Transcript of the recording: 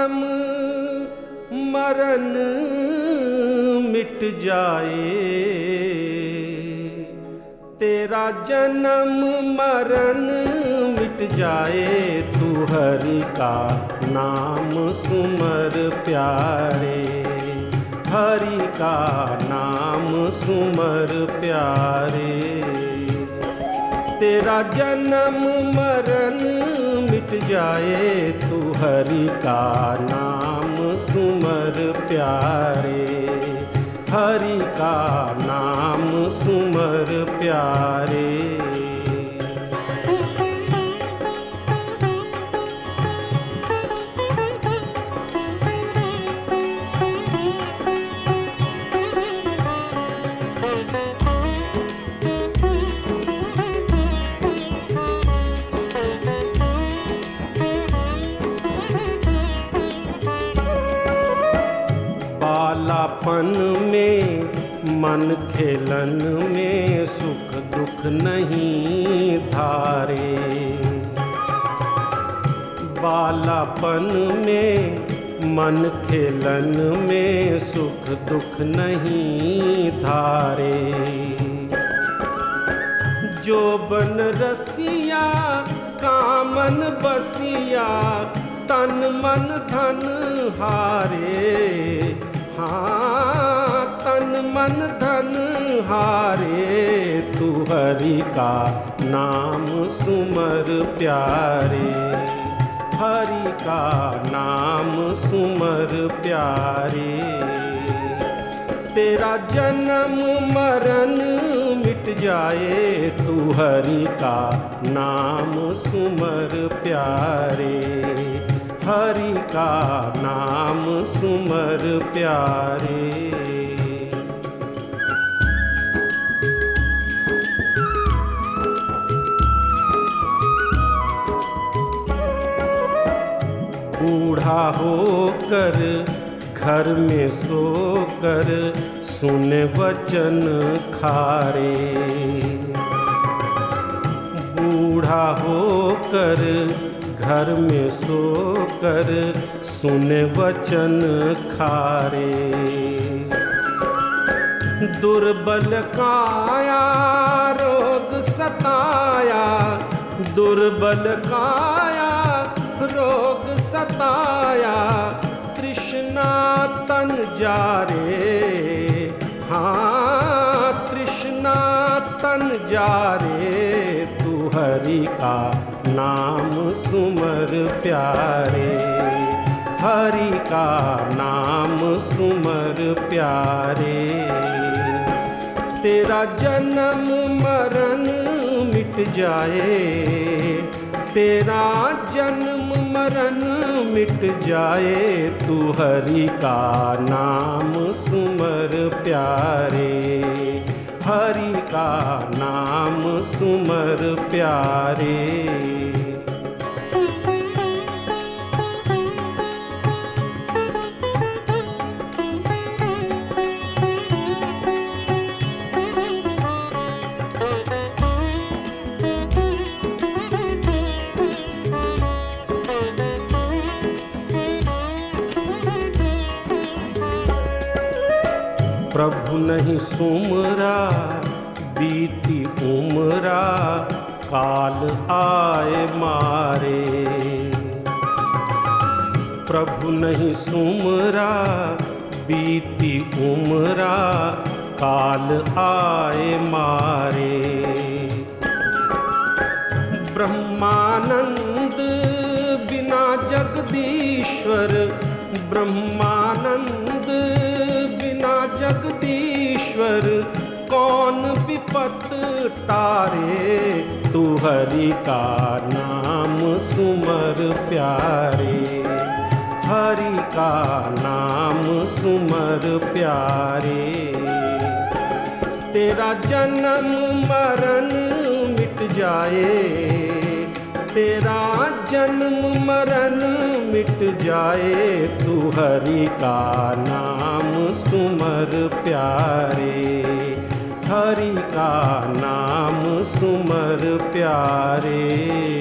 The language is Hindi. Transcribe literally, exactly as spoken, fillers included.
जन्म मरण मिट जाए, तेरा जन्म मरण मिट जाए, तू हरि का नाम सुमर प्यारे, हरि का नाम सुमर प्यारे। तेरा जन्म मरण मिट जाए, तू हरि का नाम सुमर प्यारे, हरि का नाम सुमर प्यारे। बालापन में मन खेलन में सुख दुख नहीं धारे, बालापन में मन खेलन में सुख दुख नहीं धारे। जो बन रसिया कामन बसिया, तन मन धन हारे, हाँ तन मन धन हारे, तू हरि का नाम सुमर प्यारे, हरि का नाम सुमर प्यारे। तेरा जन्म मरण मिट जाए, तू हरि का नाम सुमर प्यारे, हरि का नाम सुमर प्यारे। बूढ़ा होकर घर में सोकर सुने वचन खारे, बूढ़ा होकर घर में सोकर सुने वचन खारे। दुर्बल काया रोग सताया, दुर्बल काया रोग सताया, तृष्णा तन जारे, हाँ तृष्णा तन जारे, तू हरि का नाम सुमर प्यारे, हरि का नाम सुमर प्यारे। तेरा जन्म मरण मिट जाए, तेरा जन्म मरण मिट जाए, तू हरि का नाम सुमर प्यारे, हरि का नाम सुमर प्यारे। प्रभु नहीं सुमरा बीती उमरा, काल आए मारे, प्रभु नहीं सुमरा बीती उमरा, काल आए मारे। ब्रह्मानंद बिना जगदीश्वर, ब्रह्मानंद बिना जगदीश्वर, कौन विपत टारे, तू हरि का नाम सुमर प्यारे, हरि का नाम सुमर प्यारे। तेरा जन्म मरण मिट जाए, तेरा जन्म मरण मिट जाए, तू हरि का नाम सुमर प्यारे, हरि का नाम सुमर प्यारे।